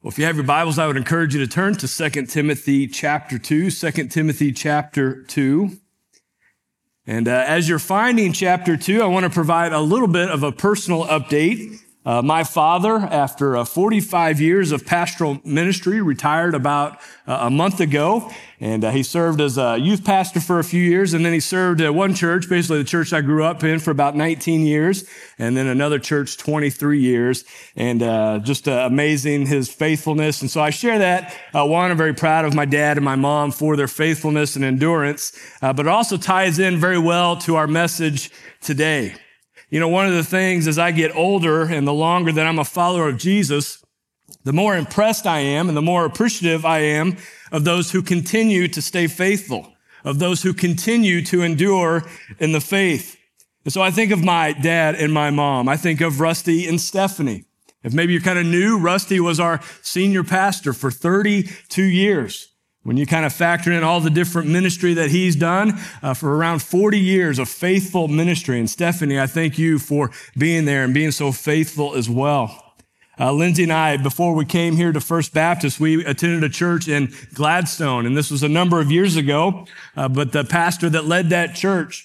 Well, if you have your Bibles, I would encourage you to turn to 2 Timothy chapter 2, 2 Timothy chapter 2. And as you're finding chapter 2, I want to provide a little bit of a personal update. My father, after 45 years of pastoral ministry, retired about a month ago. And he served as a youth pastor for a few years. And then he served at one church, basically the church I grew up in, for about 19 years. And then another church, 23 years. And just amazing, his faithfulness. And so I share that. I'm very proud of my dad and my mom for their faithfulness and endurance. But it also ties in very well to our message today. You know, one of the things as I get older and the longer that I'm a follower of Jesus, the more impressed I am and the more appreciative I am of those who continue to stay faithful, of those who continue to endure in the faith. And so I think of my dad and my mom. I think of Rusty and Stephanie. If maybe you're kind of new, Rusty was our senior pastor for 32 years. When you kind of factor in all the different ministry that he's done for around 40 years of faithful ministry. And Stephanie, I thank you for being there and being so faithful as well. Lindsay and I, before we came here to First Baptist, we attended a church in Gladstone. And this was a number of years ago. But the pastor that led that church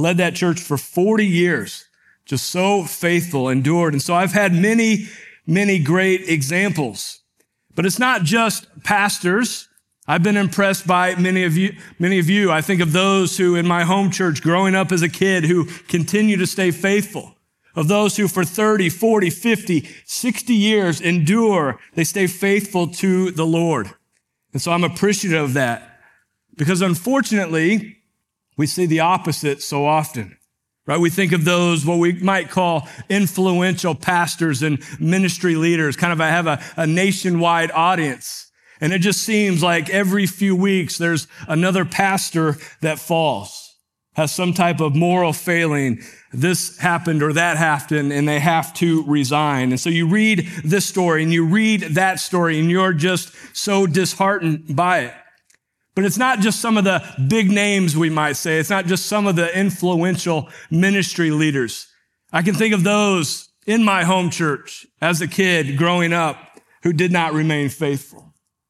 for 40 years. Just so faithful, endured. And so I've had many, many great examples. But it's not just pastors. I've been impressed by many of you. I think of those who in my home church growing up as a kid who continue to stay faithful. Of those who for 30, 40, 50, 60 years endure. They stay faithful to the Lord. And so I'm appreciative of that. Because unfortunately, we see the opposite so often. Right? We think of those, what we might call influential pastors and ministry leaders, kind of have a nationwide audience. And it just seems like every few weeks there's another pastor that falls, has some type of moral failing. This happened or that happened, and they have to resign. And so you read this story and you read that story and you're just so disheartened by it. But it's not just some of the big names, we might say. It's not just some of the influential ministry leaders. I can think of those in my home church as a kid growing up who did not remain faithful.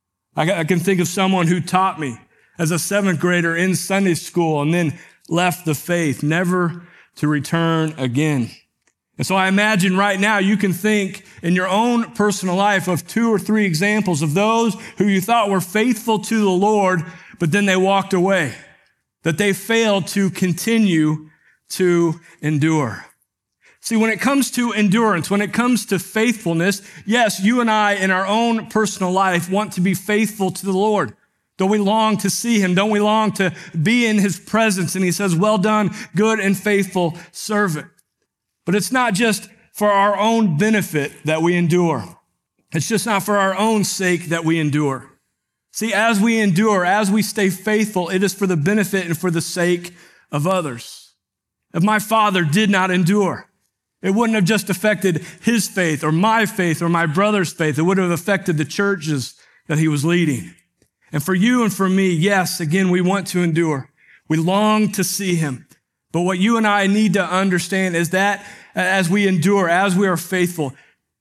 I can think of someone who taught me as a 7th grader in Sunday school and then left the faith, never to return again. And so I imagine right now you can think in your own personal life of 2 or 3 examples of those who you thought were faithful to the Lord, but then they walked away, that they failed to continue to endure. See, when it comes to endurance, when it comes to faithfulness, yes, you and I in our own personal life want to be faithful to the Lord. Don't we long to see him? Don't we long to be in his presence? And he says, well done, good and faithful servant. But it's not just for our own benefit that we endure. It's just not for our own sake that we endure. See, as we endure, as we stay faithful, it is for the benefit and for the sake of others. If my father did not endure, it wouldn't have just affected his faith or my brother's faith. It would have affected the churches that he was leading. And for you and for me, yes, again, we want to endure. We long to see him. But what you and I need to understand is that as we endure, as we are faithful,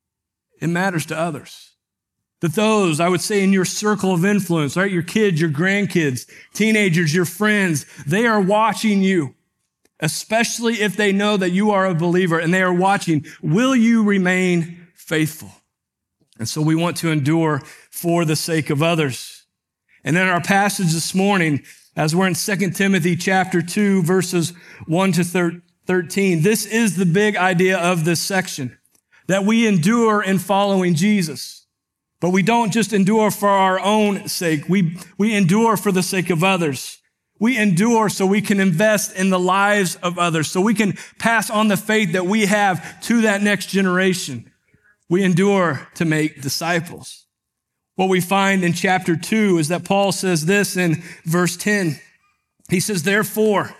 it matters to others. That those, I would say, in your circle of influence, right? Your kids, your grandkids, teenagers, your friends, they are watching you. Especially if they know that you are a believer and they are watching, will you remain faithful? And so we want to endure for the sake of others. And in our passage this morning, as we're in 2 Timothy chapter 2, verses 1 to 13, this is the big idea of this section, that we endure in following Jesus. But we don't just endure for our own sake. We endure for the sake of others. We endure so we can invest in the lives of others, so we can pass on the faith that we have to that next generation. We endure to make disciples. What we find in chapter 2 is that Paul says this in verse 10. He says, Therefore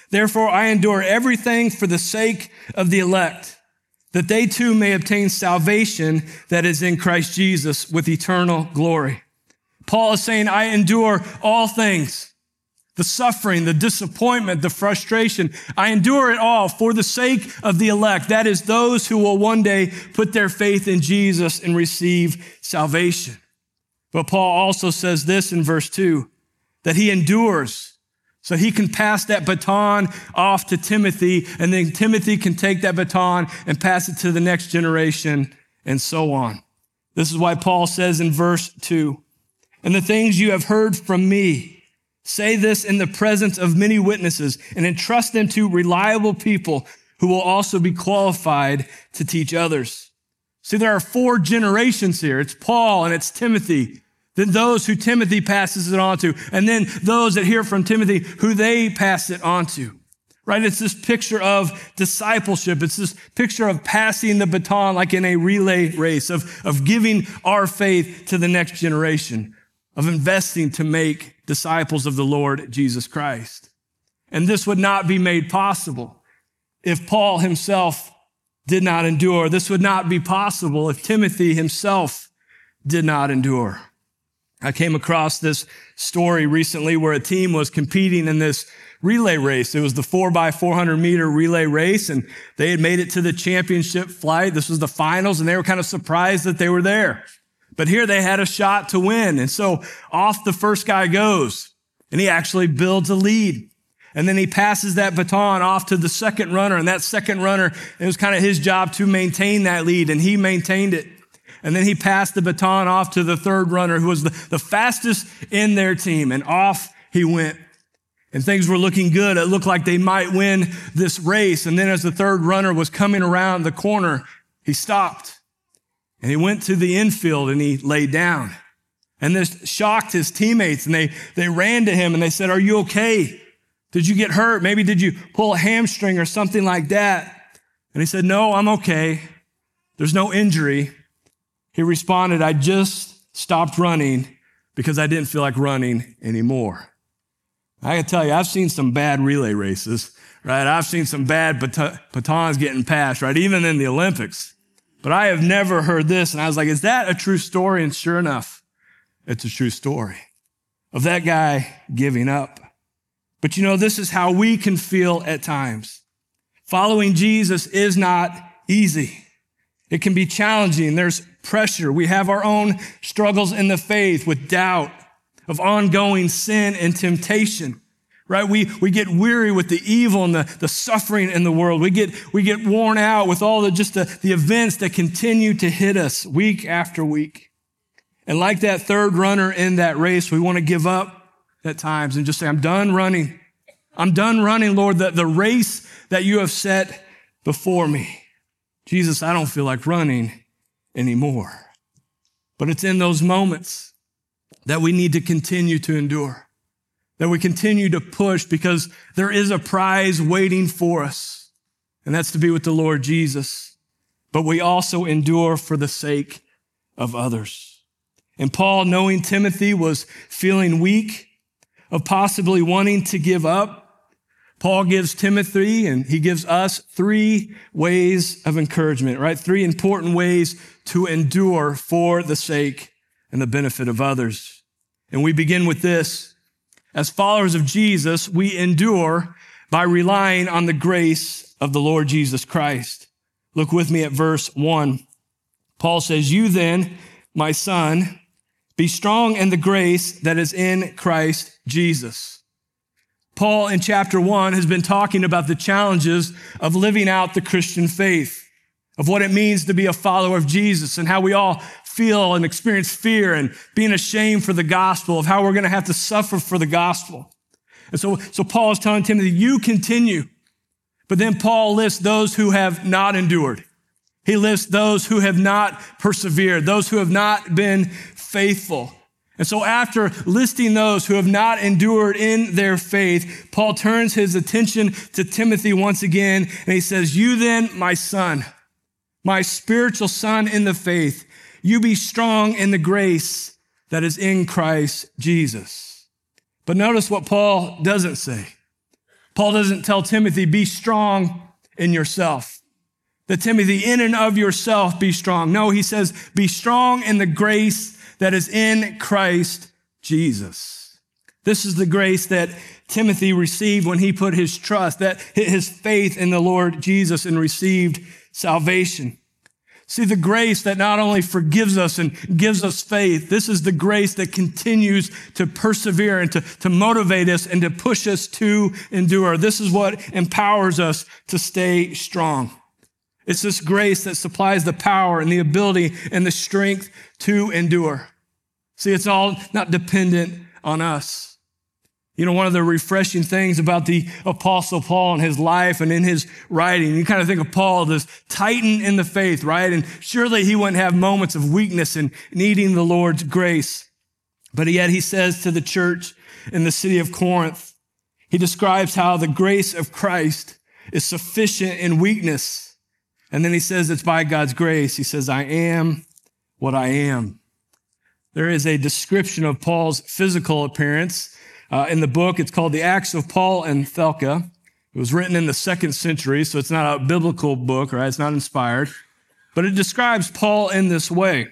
I endure everything for the sake of the elect, that they too may obtain salvation that is in Christ Jesus with eternal glory. Paul is saying, I endure all things. the suffering, the disappointment, the frustration. I endure it all for the sake of the elect. That is those who will one day put their faith in Jesus and receive salvation. But Paul also says this in verse 2, that he endures so he can pass that baton off to Timothy, and then Timothy can take that baton and pass it to the next generation, and so on. This is why Paul says in verse 2, and the things you have heard from me, say this in the presence of many witnesses, and entrust them to reliable people who will also be qualified to teach others. See, there are 4 generations here. It's Paul and it's Timothy, then those who Timothy passes it on to, and then those that hear from Timothy who they pass it on to. Right? It's this picture of discipleship. It's this picture of passing the baton like in a relay race, of giving our faith to the next generation, of investing to make disciples of the Lord Jesus Christ. And this would not be made possible if Paul himself did not endure. This would not be possible if Timothy himself did not endure. I came across this story recently where a team was competing in this relay race. It was the 4x400 meter relay race, and they had made it to the championship flight. This was the finals, and they were kind of surprised that they were there. But here they had a shot to win. And so off the first guy goes, and he actually builds a lead. And then he passes that baton off to the second runner, and that second runner, it was kind of his job to maintain that lead, and he maintained it. And then he passed the baton off to the third runner, who was the fastest in their team, and off he went. And things were looking good. It looked like they might win this race. And then as the third runner was coming around the corner, he stopped. And he went to the infield and he laid down. And this shocked his teammates, and they ran to him and they said, "Are you okay? Did you get hurt? Maybe did you pull a hamstring or something like that?" And he said, "No, I'm okay. There's no injury." He responded, "I just stopped running because I didn't feel like running anymore." I can tell you, I've seen some bad relay races, right? I've seen some bad batons getting passed, right? Even in the Olympics. But I have never heard this. And I was like, is that a true story? And sure enough, it's a true story of that guy giving up. But you know, this is how we can feel at times. Following Jesus is not easy. It can be challenging. There's pressure. We have our own struggles in the faith with doubt, of ongoing sin and temptation, right? We get weary with the evil and the suffering in the world. We get worn out with all the events that continue to hit us week after week. And like that third runner in that race, we want to give up at times and just say, I'm done running. I'm done running, Lord, the race that you have set before me. Jesus, I don't feel like running anymore. But it's in those moments that we need to continue to endure, that we continue to push, because there is a prize waiting for us, and that's to be with the Lord Jesus. But we also endure for the sake of others. And Paul, knowing Timothy was feeling weak, of possibly wanting to give up, Paul gives Timothy and he gives us 3 ways of encouragement, right? 3 important ways to endure for the sake and the benefit of others. And we begin with this. As followers of Jesus, we endure by relying on the grace of the Lord Jesus Christ. Look with me at verse 1. Paul says, "You then, my son, be strong in the grace that is in Christ Jesus." Paul in chapter 1 has been talking about the challenges of living out the Christian faith, of what it means to be a follower of Jesus, and how we all feel and experience fear and being ashamed for the gospel, of how we're going to have to suffer for the gospel. And so Paul is telling Timothy, you continue. But then Paul lists those who have not endured. He lists those who have not persevered, those who have not been faithful. And so after listing those who have not endured in their faith, Paul turns his attention to Timothy once again, and he says, "You then, my son, my spiritual son in the faith, you be strong in the grace that is in Christ Jesus." But notice what Paul doesn't say. Paul doesn't tell Timothy, be strong in yourself. That Timothy, in and of yourself, be strong. No, he says, be strong in the grace that is in Christ Jesus. This is the grace that Timothy received when he put his trust, that his faith in the Lord Jesus and received salvation. See, the grace that not only forgives us and gives us faith, this is the grace that continues to persevere and to motivate us and to push us to endure. This is what empowers us to stay strong. It's this grace that supplies the power and the ability and the strength to endure. See, it's all not dependent on us. You know, one of the refreshing things about the Apostle Paul and his life and in his writing, you kind of think of Paul, this titan in the faith, right? And surely he wouldn't have moments of weakness and needing the Lord's grace. But yet he says to the church in the city of Corinth, he describes how the grace of Christ is sufficient in weakness. And then he says it's by God's grace. He says, I am what I am. There is a description of Paul's physical appearance in the book. It's called The Acts of Paul and Thecla. It was written in the 2nd century, so it's not a biblical book, right? It's not inspired. But it describes Paul in this way.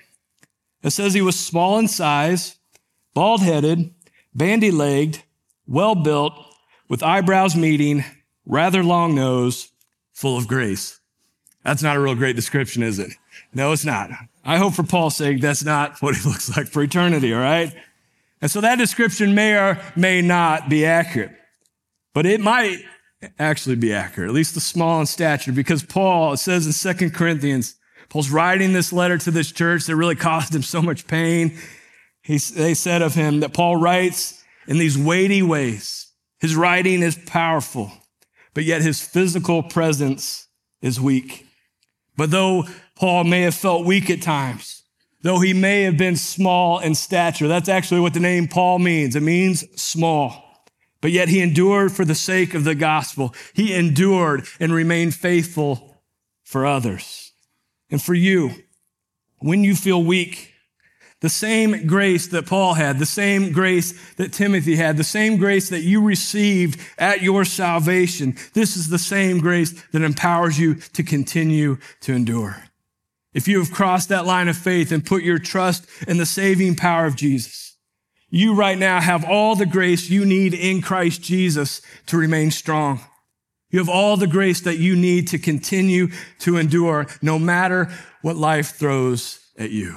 It says he was small in size, bald-headed, bandy-legged, well-built, with eyebrows meeting, rather long nose, full of grace. That's not a real great description, is it? No, it's not. I hope for Paul's sake that's not what he looks like for eternity, all right? And so that description may or may not be accurate, but it might actually be accurate, at least the small in stature, because Paul, it says in 2 Corinthians, Paul's writing this letter to this church that really caused him so much pain. They said of him that Paul writes in these weighty ways. His writing is powerful, but yet his physical presence is weak. But though Paul may have felt weak at times, though he may have been small in stature, that's actually what the name Paul means. It means small. But yet he endured for the sake of the gospel. He endured and remained faithful for others. And for you, when you feel weak, the same grace that Paul had, the same grace that Timothy had, the same grace that you received at your salvation, this is the same grace that empowers you to continue to endure. If you have crossed that line of faith and put your trust in the saving power of Jesus, you right now have all the grace you need in Christ Jesus to remain strong. You have all the grace that you need to continue to endure no matter what life throws at you.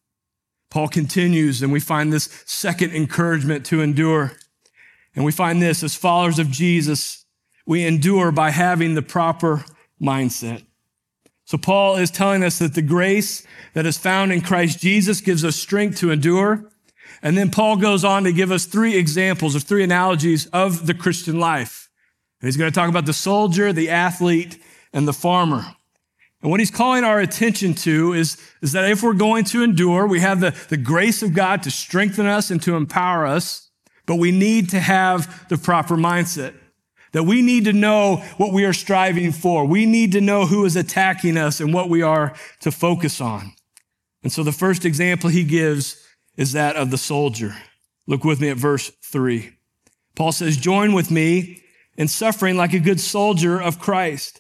Paul continues, and we find this second encouragement to endure. And we find this, as followers of Jesus, we endure by having the proper mindset. So Paul is telling us that the grace that is found in Christ Jesus gives us strength to endure. And then Paul goes on to give us 3 examples or 3 analogies of the Christian life. And he's going to talk about the soldier, the athlete, and the farmer. And what he's calling our attention to is that if we're going to endure, we have the grace of God to strengthen us and to empower us, but we need to have the proper mindset. That we need to know what we are striving for. We need to know who is attacking us and what we are to focus on. And so the first example he gives is that of the soldier. Look with me at verse 3. Paul says, join with me in suffering like a good soldier of Christ.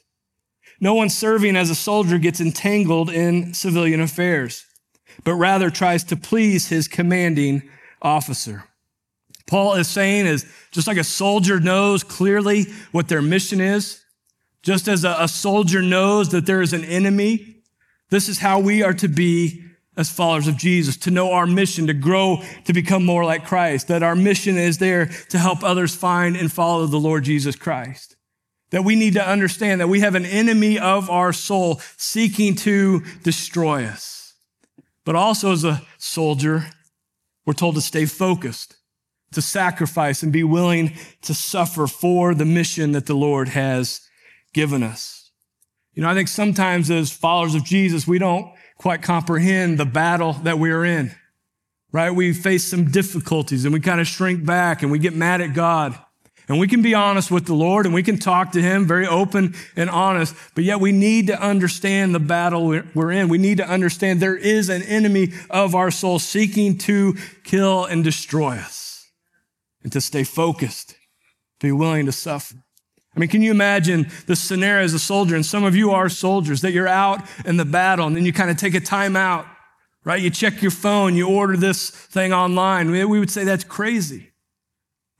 No one serving as a soldier gets entangled in civilian affairs, but rather tries to please his commanding officer. Paul is saying is just like a soldier knows clearly what their mission is, just as a soldier knows that there is an enemy, this is how we are to be as followers of Jesus, to know our mission, to grow, to become more like Christ, that our mission is there to help others find and follow the Lord Jesus Christ. That we need to understand that we have an enemy of our soul seeking to destroy us. But also as a soldier, we're told to stay focused, to sacrifice and be willing to suffer for the mission that the Lord has given us. You know, I think sometimes as followers of Jesus, we don't quite comprehend the battle that we're in, right? We face some difficulties and we kind of shrink back and we get mad at God. And we can be honest with the Lord and we can talk to him very open and honest, but yet we need to understand the battle we're in. We need to understand there is an enemy of our soul seeking to kill and destroy us, and to stay focused, be willing to suffer. I mean, can you imagine the scenario as a soldier? And some of you are soldiers, that you're out in the battle and then you kind of take a time out, right? You check your phone, you order this thing online. We would say that's crazy.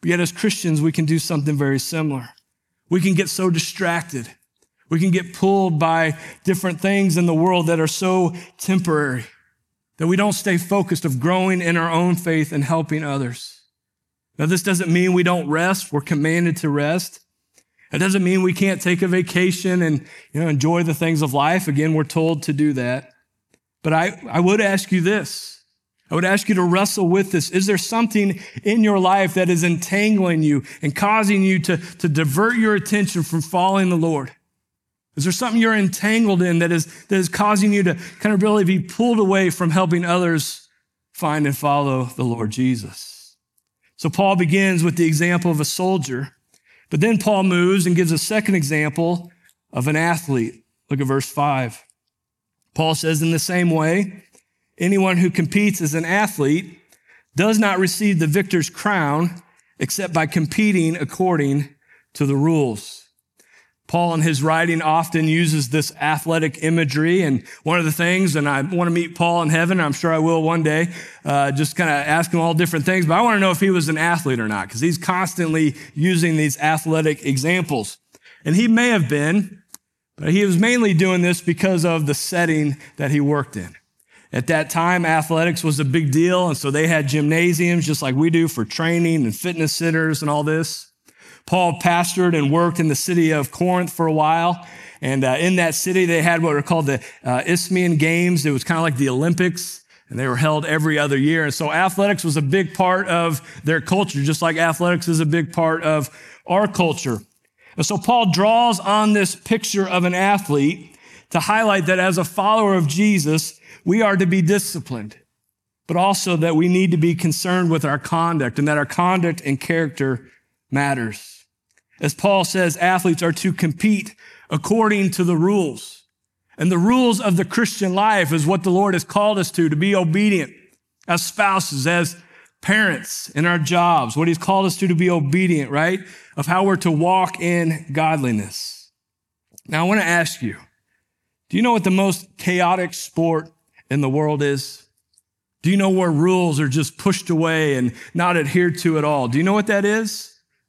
But yet as Christians, we can do something very similar. We can get so distracted. We can get pulled by different things in the world that are so temporary that we don't stay focused of growing in our own faith and helping others. Now, this doesn't mean we don't rest. We're commanded to rest. It doesn't mean we can't take a vacation and enjoy the things of life. Again, we're told to do that. But I would ask you this. I would ask you to wrestle with this. Is there something in your life that is entangling you and causing you to divert your attention from following the Lord? Is there something you're entangled in that is causing you to kind of really be pulled away from helping others find and follow the Lord Jesus? So Paul begins with the example of a soldier, but then Paul moves and gives a second example of an athlete. Look at verse 5. Paul says, in the same way, anyone who competes as an athlete does not receive the victor's crown except by competing according to the rules. Paul in his writing often uses this athletic imagery. And one of the things, and I want to meet Paul in heaven, I'm sure I will one day, just kind of ask him all different things. But I want to know if he was an athlete or not, because he's constantly using these athletic examples. And he may have been, but he was mainly doing this because of the setting that he worked in. At that time, athletics was a big deal. And so they had gymnasiums just like we do for training and fitness centers and all this. Paul pastored and worked in the city of Corinth for a while. And in that city, they had what were called the Isthmian Games. It was kind of like the Olympics, and they were held every other year. And so athletics was a big part of their culture, just like athletics is a big part of our culture. And so Paul draws on this picture of an athlete to highlight that as a follower of Jesus, we are to be disciplined, but also that we need to be concerned with our conduct and that our conduct and character matters. As Paul says, athletes are to compete according to the rules. And the rules of the Christian life is what the Lord has called us to be obedient as spouses, as parents in our jobs, what he's called us to be obedient, right? Of how we're to walk in godliness. Now, I want to ask you, do you know what the most chaotic sport in the world is? Do you know where rules are just pushed away and not adhered to at all? Do you know what that is?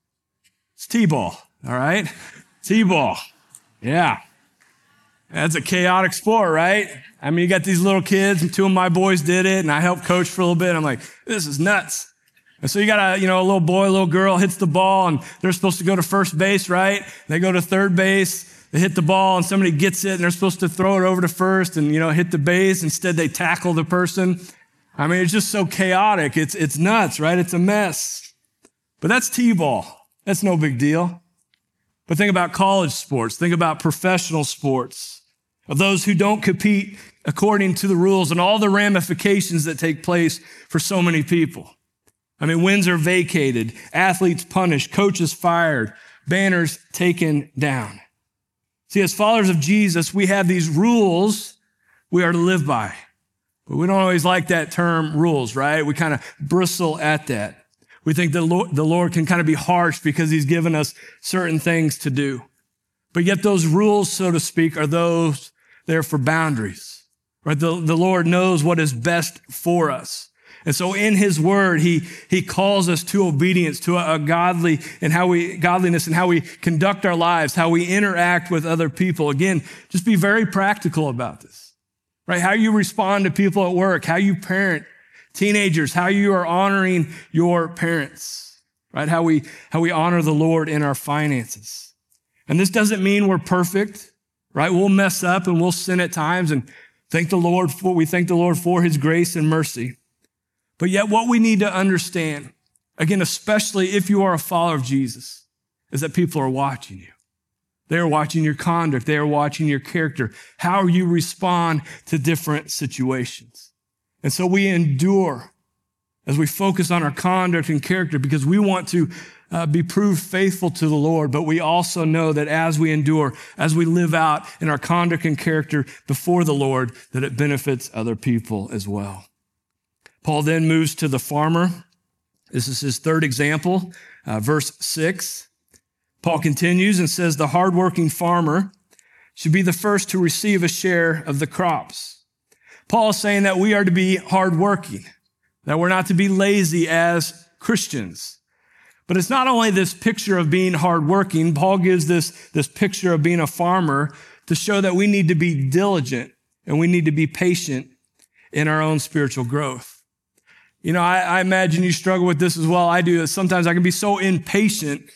It's T-ball, all right? T-ball, yeah. That's a chaotic sport, right? I mean, you got these little kids, and two of my boys did it, and I helped coach for a little bit. I'm like, this is nuts. And so you got a little boy, a little girl hits the ball, and they're supposed to go to first base, right? They go to third base, they hit the ball, and somebody gets it, and they're supposed to throw it over to first and, hit the base. Instead, they tackle the person. I mean, it's just so chaotic. It's nuts, right? It's a mess. But that's T-ball. That's no big deal. But think about college sports. Think about professional sports, of those who don't compete according to the rules and all the ramifications that take place for so many people. I mean, wins are vacated, athletes punished, coaches fired, banners taken down. See, as followers of Jesus, we have these rules we are to live by. But we don't always like that term rules, right? We kind of bristle at that. We think the Lord can kind of be harsh because he's given us certain things to do. But yet those rules, so to speak, are those there for boundaries, right? The Lord knows what is best for us. And so in his word, he calls us to obedience, to a godliness and how we conduct our lives, how we interact with other people. Again, just be very practical about this, right? How you respond to people at work, how you parent teenagers, how you are honoring your parents, right? How we honor the Lord in our finances. And this doesn't mean we're perfect, right? We'll mess up and we'll sin at times and thank the Lord for his grace and mercy. But yet what we need to understand, again, especially if you are a follower of Jesus, is that people are watching you. They are watching your conduct. They are watching your character, how you respond to different situations. And so we endure as we focus on our conduct and character because we want to be proved faithful to the Lord. But we also know that as we endure, as we live out in our conduct and character before the Lord, that it benefits other people as well. Paul then moves to the farmer. This is his third example, verse 6. Paul continues and says, the hardworking farmer should be the first to receive a share of the crops. Paul is saying that we are to be hardworking, that we're not to be lazy as Christians. But it's not only this picture of being hardworking. Paul gives this picture of being a farmer to show that we need to be diligent and we need to be patient in our own spiritual growth. You know, I imagine you struggle with this as well. I do. Sometimes I can be so impatient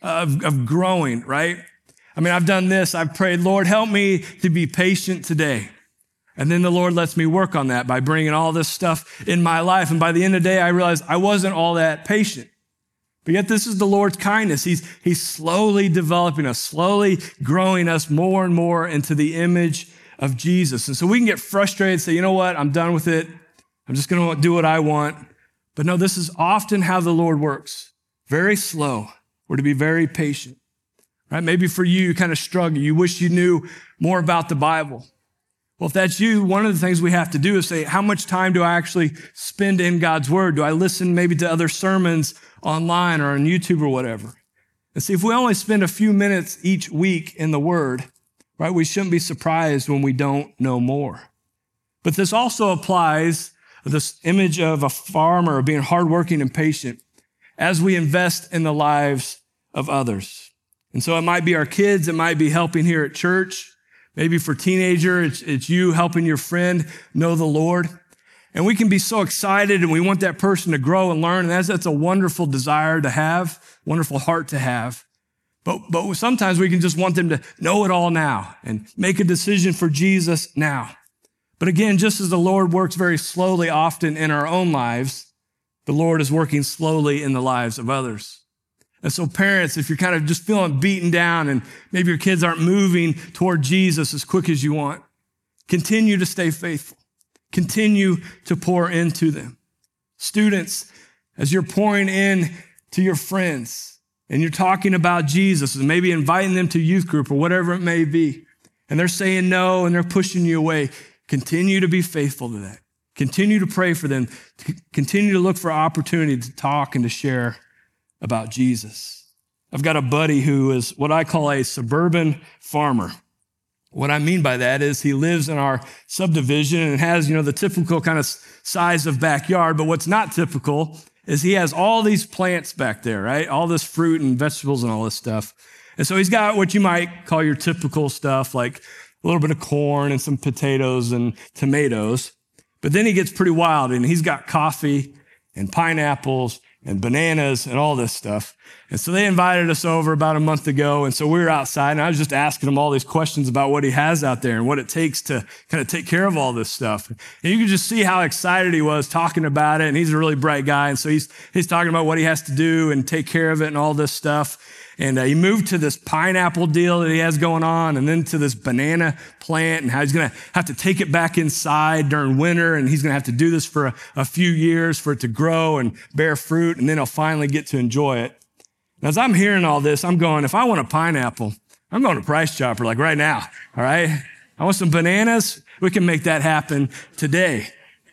of growing, right? I mean, I've done this. I've prayed, Lord, help me to be patient today. And then the Lord lets me work on that by bringing all this stuff in my life. And by the end of the day, I realized I wasn't all that patient. But yet this is the Lord's kindness. He's slowly developing us, slowly growing us more and more into the image of Jesus. And so we can get frustrated and say, you know what? I'm done with it. I'm just going to do what I want. But no, this is often how the Lord works. Very slow. We're to be very patient. Right? Maybe for you, you kind of struggle. You wish you knew more about the Bible. Well, if that's you, one of the things we have to do is say, how much time do I actually spend in God's word? Do I listen maybe to other sermons online or on YouTube or whatever? And see, if we only spend a few minutes each week in the word, right, we shouldn't be surprised when we don't know more. But this also applies, this image of a farmer being hardworking and patient, as we invest in the lives of others. And so it might be our kids, it might be helping here at church. Maybe for teenager, it's you helping your friend know the Lord. And we can be so excited and we want that person to grow and learn. And that's a wonderful desire to have, wonderful heart to have. But sometimes we can just want them to know it all now and make a decision for Jesus now. But again, just as the Lord works very slowly often in our own lives, the Lord is working slowly in the lives of others. And so parents, if you're kind of just feeling beaten down and maybe your kids aren't moving toward Jesus as quick as you want, continue to stay faithful. Continue to pour into them. Students, as you're pouring in to your friends and you're talking about Jesus and maybe inviting them to youth group or whatever it may be, and they're saying no and they're pushing you away, continue to be faithful to that. Continue to pray for them. Continue to look for opportunity to talk and to share about Jesus. I've got a buddy who is what I call a suburban farmer. What I mean by that is he lives in our subdivision and has, the typical kind of size of backyard. But what's not typical is he has all these plants back there, right? All this fruit and vegetables and all this stuff. And so he's got what you might call your typical stuff, like a little bit of corn and some potatoes and tomatoes. But then he gets pretty wild and he's got coffee and pineapples and bananas and all this stuff. And so they invited us over about a month ago. And so we were outside and I was just asking him all these questions about what he has out there and what it takes to kind of take care of all this stuff. And you could just see how excited he was talking about it. And he's a really bright guy. And so he's talking about what he has to do and take care of it and all this stuff. And he moved to this pineapple deal that he has going on and then to this banana plant and how he's going to have to take it back inside during winter. And he's going to have to do this for a few years for it to grow and bear fruit. And then he'll finally get to enjoy it. And as I'm hearing all this, I'm going, if I want a pineapple, I'm going to Price Chopper like right now. All right. I want some bananas. We can make that happen today.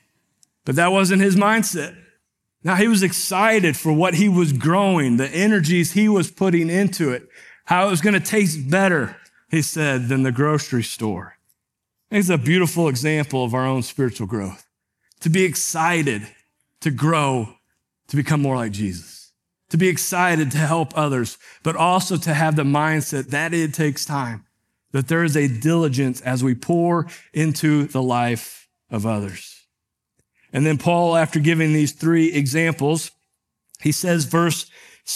But that wasn't his mindset. Now, he was excited for what he was growing, the energies he was putting into it, how it was going to taste better, he said, than the grocery store. It's a beautiful example of our own spiritual growth. To be excited to grow, to become more like Jesus. To be excited to help others, but also to have the mindset that it takes time, that there is a diligence as we pour into the life of others. And then Paul, after giving these three examples, he says, verse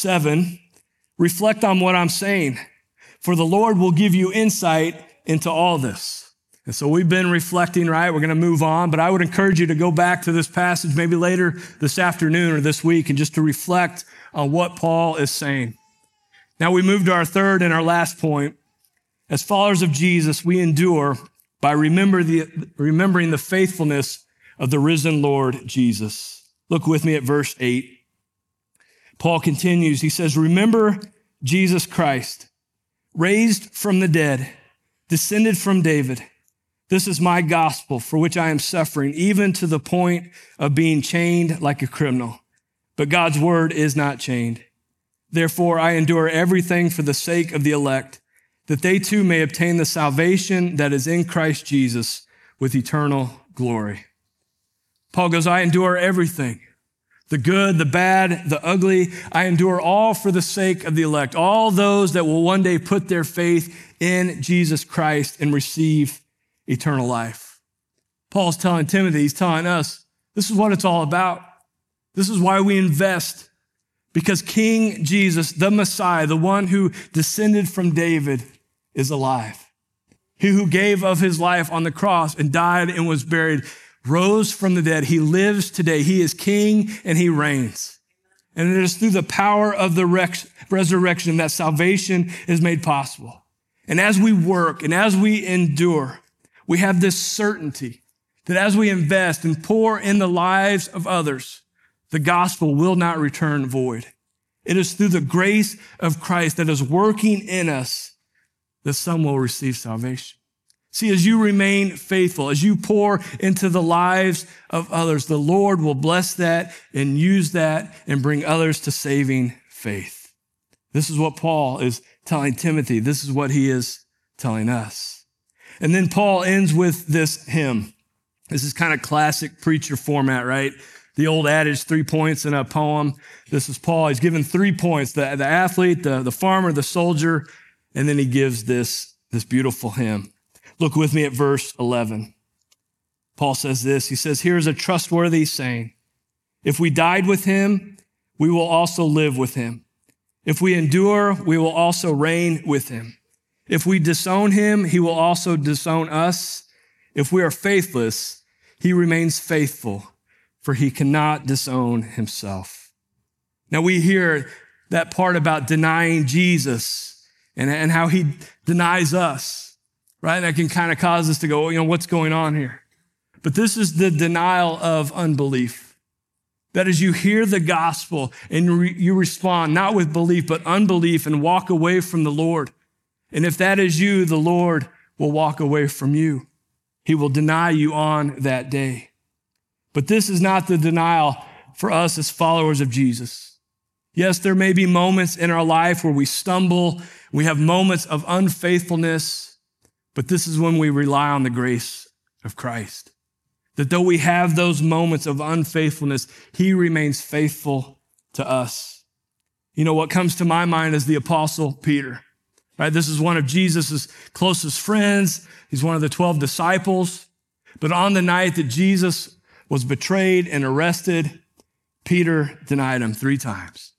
7, reflect on what I'm saying, for the Lord will give you insight into all this. And so we've been reflecting, right? We're going to move on, but I would encourage you to go back to this passage maybe later this afternoon or this week and just to reflect on what Paul is saying. Now we move to our third and our last point. As followers of Jesus, we endure by remembering the faithfulness of the risen Lord Jesus. Look with me at verse 8. Paul continues. He says, remember Jesus Christ, raised from the dead, descended from David. This is my gospel for which I am suffering, even to the point of being chained like a criminal. But God's word is not chained. Therefore, I endure everything for the sake of the elect, that they too may obtain the salvation that is in Christ Jesus with eternal glory. Paul goes, I endure everything The good, the bad, the ugly, I endure all for the sake of the elect, all those that will one day put their faith in Jesus Christ and receive eternal life. Paul's telling Timothy, he's telling us, this is what it's all about. This is why we invest, because King Jesus, the Messiah, the one who descended from David, is alive. He who gave of his life on the cross and died and was buried, rose from the dead. He lives today. He is king and he reigns. And it is through the power of the resurrection that salvation is made possible. And as we work and as we endure, we have this certainty that as we invest and pour in the lives of others, the gospel will not return void. It is through the grace of Christ that is working in us that some will receive salvation. See, as you remain faithful, as you pour into the lives of others, the Lord will bless that and use that and bring others to saving faith. This is what Paul is telling Timothy. This is what he is telling us. And then Paul ends with this hymn. This is kind of classic preacher format, right? The old adage, 3 points in a poem. This is Paul. He's given 3 points, the athlete, the farmer, the soldier, and then he gives this beautiful hymn. Look with me at verse 11. Paul says this. He says, "Here is a trustworthy saying. If we died with him, we will also live with him. If we endure, we will also reign with him. If we disown him, he will also disown us. If we are faithless, he remains faithful, for he cannot disown himself." Now we hear that part about denying Jesus and how he denies us. Right? That can kind of cause us to go, what's going on here? But this is the denial of unbelief. That is, you hear the gospel and you respond not with belief, but unbelief and walk away from the Lord. And if that is you, the Lord will walk away from you. He will deny you on that day. But this is not the denial for us as followers of Jesus. Yes, there may be moments in our life where we stumble. We have moments of unfaithfulness. But this is when we rely on the grace of Christ. That though we have those moments of unfaithfulness, he remains faithful to us. What comes to my mind is the Apostle Peter. Right? This is one of Jesus' closest friends. He's one of the 12 disciples. But on the night that Jesus was betrayed and arrested, Peter denied him 3 times.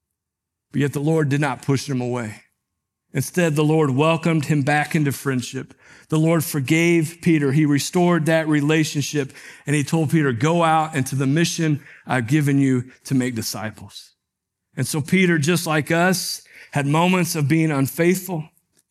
But yet the Lord did not push him away. Instead, the Lord welcomed him back into friendship. The Lord forgave Peter. He restored that relationship, and he told Peter, go out into the mission I've given you to make disciples. And so Peter, just like us, had moments of being unfaithful.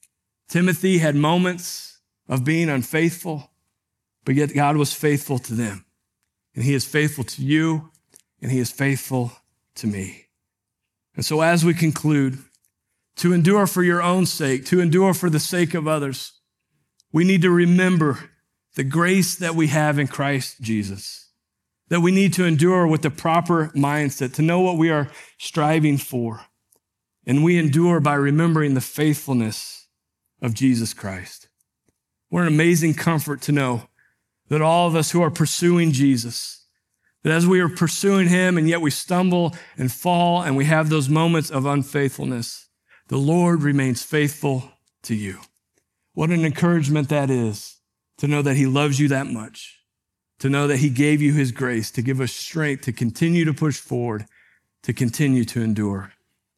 Timothy had moments of being unfaithful, but yet God was faithful to them. And he is faithful to you, and he is faithful to me. And so as we conclude, to endure for your own sake, to endure for the sake of others, we need to remember the grace that we have in Christ Jesus, that we need to endure with the proper mindset, to know what we are striving for. And we endure by remembering the faithfulness of Jesus Christ. What an amazing comfort to know that all of us who are pursuing Jesus, that as we are pursuing him and yet we stumble and fall and we have those moments of unfaithfulness, the Lord remains faithful to you. What an encouragement that is to know that he loves you that much, to know that he gave you his grace, to give us strength to continue to push forward, to continue to endure.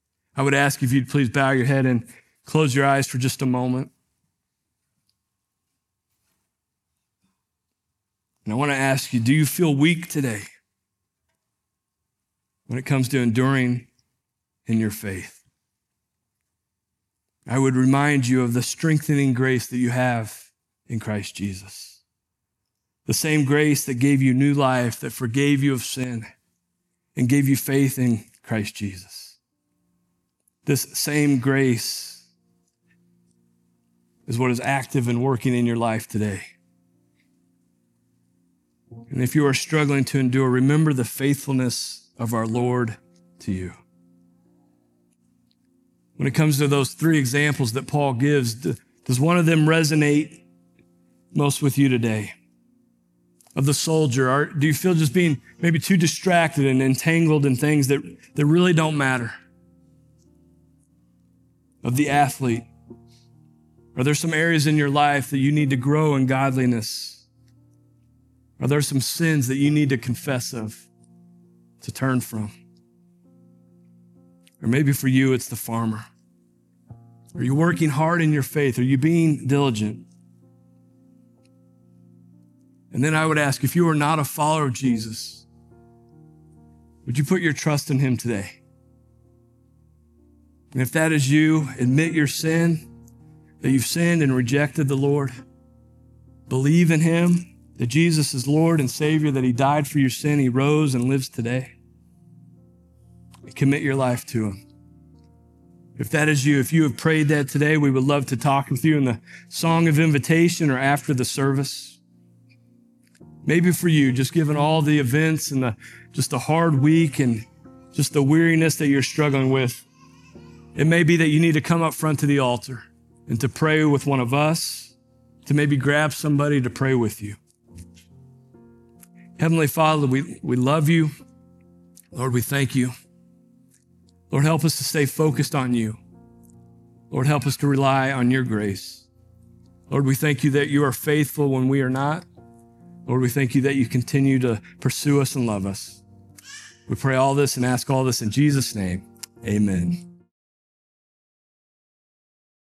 I would ask if you'd please bow your head and close your eyes for just a moment. And I want to ask you, do you feel weak today when it comes to enduring in your faith? I would remind you of the strengthening grace that you have in Christ Jesus. The same grace that gave you new life, that forgave you of sin, and gave you faith in Christ Jesus. This same grace is what is active and working in your life today. And if you are struggling to endure, remember the faithfulness of our Lord to you. When it comes to those 3 examples that Paul gives, does one of them resonate most with you today? of the soldier? Or do you feel just being maybe too distracted and entangled in things that really don't matter? Of the athlete? Are there some areas in your life that you need to grow in godliness? Are there some sins that you need to confess of, to turn from? Or maybe for you, it's the farmer. Are you working hard in your faith? Are you being diligent? And then I would ask, if you are not a follower of Jesus, would you put your trust in him today? And if that is you, admit your sin, that you've sinned and rejected the Lord. Believe in him, that Jesus is Lord and Savior, that he died for your sin, he rose and lives today. And commit your life to him. If that is you, if you have prayed that today, we would love to talk with you in the song of invitation or after the service. Maybe for you, just given all the events and just the hard week and just the weariness that you're struggling with, it may be that you need to come up front to the altar and to pray with one of us, to maybe grab somebody to pray with you. Heavenly Father, we love you. Lord, we thank you. Lord, help us to stay focused on you. Lord, help us to rely on your grace. Lord, we thank you that you are faithful when we are not. Lord, we thank you that you continue to pursue us and love us. We pray all this and ask all this in Jesus' name. Amen.